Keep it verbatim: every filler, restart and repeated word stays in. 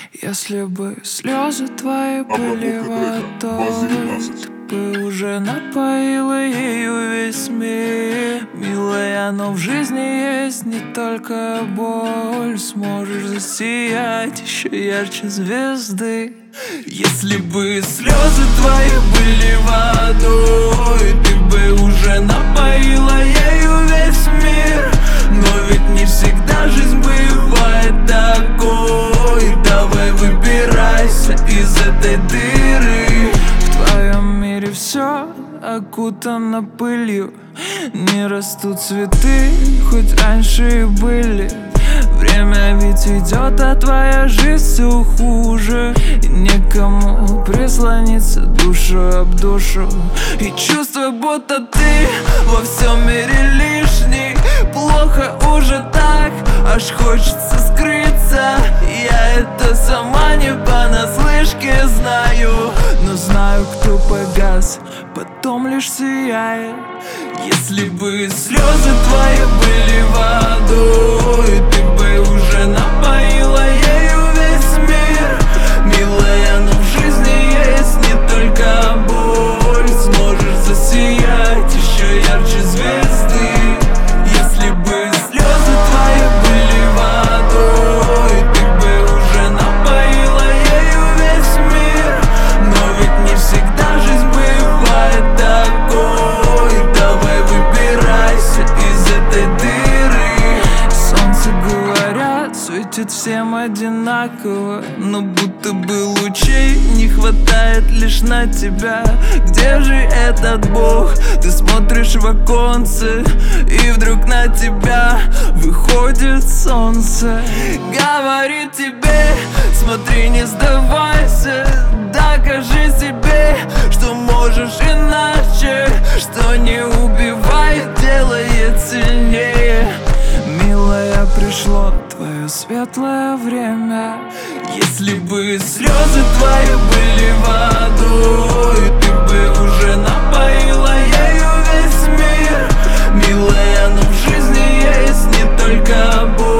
Если бы слезы твои были водой, ты бы уже напоила ею весь мир. Милая, но в жизни есть не только боль. Сможешь засиять еще ярче звезды. Если бы слезы твои были водой, ты бы уже напоила ею весь мир. Но ведь не всегда жизнь бывает такой. Давай выбирайся из этой дыры. В твоем мире все окутано пылью. Не растут цветы, хоть раньше и были. Время ведь идет, а твоя жизнь все хуже. И некому прислониться душу об душу. И чувство, будто ты во всем мире лишний. Плохо уже так, аж хочется скрыться. Я это сама не понаслышке знаю. Но знаю, кто погас, потом лишь сияет. Если бы слезы твои были водой, ты бы уже напоила ею весь мир. Милая, но в жизни есть не только боль. Сможешь засиять еще ярче звезды. Если бы слезы твои были водой, ты бы уже напоила ею весь мир. Но ведь не всегда жизнь бывает такой. Давай выбирайся из этой дыры. Солнце, говорят, светит всем одинаково, но будто бы лучей не хватает лишь на тебя. Где же этот Бог? Ты смотришь в оконце, и вдруг на тебя выходит солнце. Говорит тебе, смотри, не сдавайся. Докажи себе, что можешь иначе. Что не убивает, делает сильнее. Милая, пришло твое светлое время. Если бы слезы твои были водой, ты бы уже напоила ею весь мир. Милая, но в жизни есть не только боль.